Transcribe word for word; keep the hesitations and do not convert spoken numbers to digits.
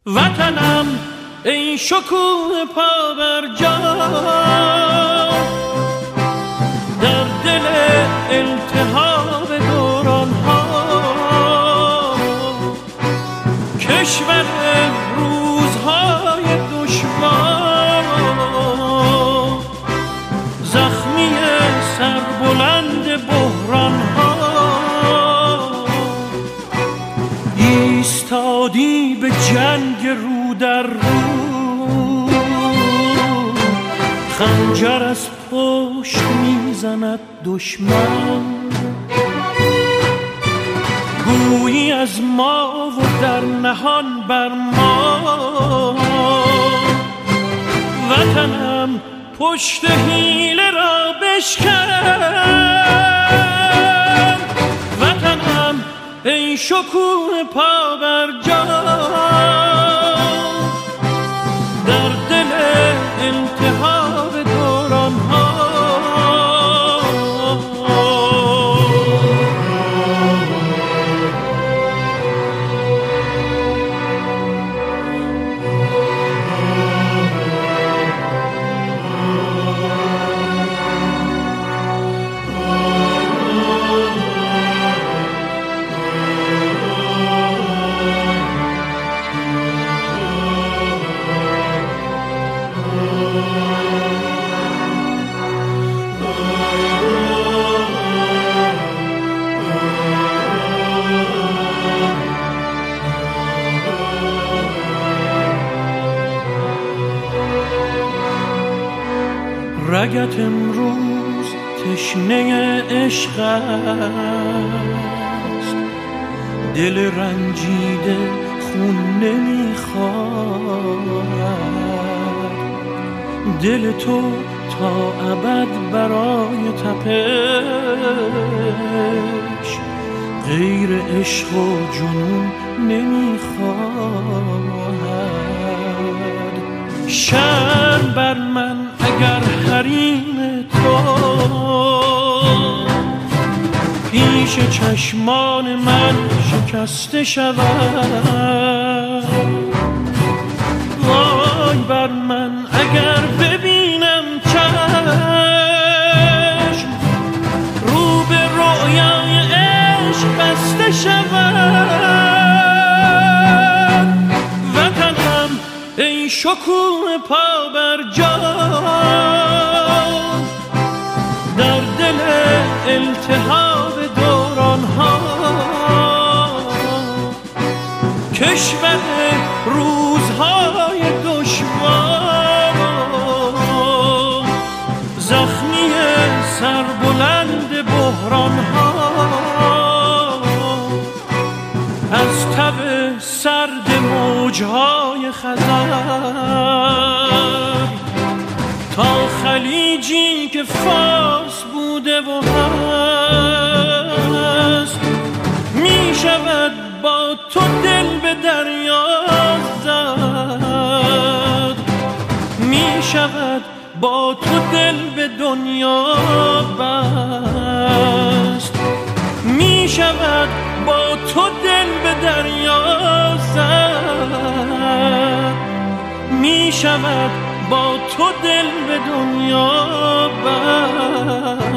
وطنم ای شکوه پابرجا، در دل التهاب دوران ها، کشور روزهای دشوار، زخمی سربلند بحران ها، ایستادی به جنگ رو در رو، خنجر از پشت میزند دشمن، گویی از ما و در نهان بر ما. وطنم پشت حیله را بشکن، وطنم ای شکوه پابرجا، در دل التهاب دوران ها، رگت امروز تشنه عشق است، دل رنجیده خون نمیخواهد، دل تو تا ابد برای تپش غیر عشق و جنون نمیخواهد. شرم بر من اگر حریم تو پیش چشمان من شکسته شود، وای بر من اگر ببینم چشم رو به رویای عشق بسته شود. وطنم ای شکوه پابرجا، در دل التهاب دوران ها، کشور روزهای دشوار، زخمی سربلند بحران ها، از تب سرد موجهای خزر تا خلیجی که فارس بوده و هست، می شود با تو دل به دریا زد، می شود با تو دل به دنیا بست، می شود با تو دل به دریا زد، می شود با تو دل به دنیا بست.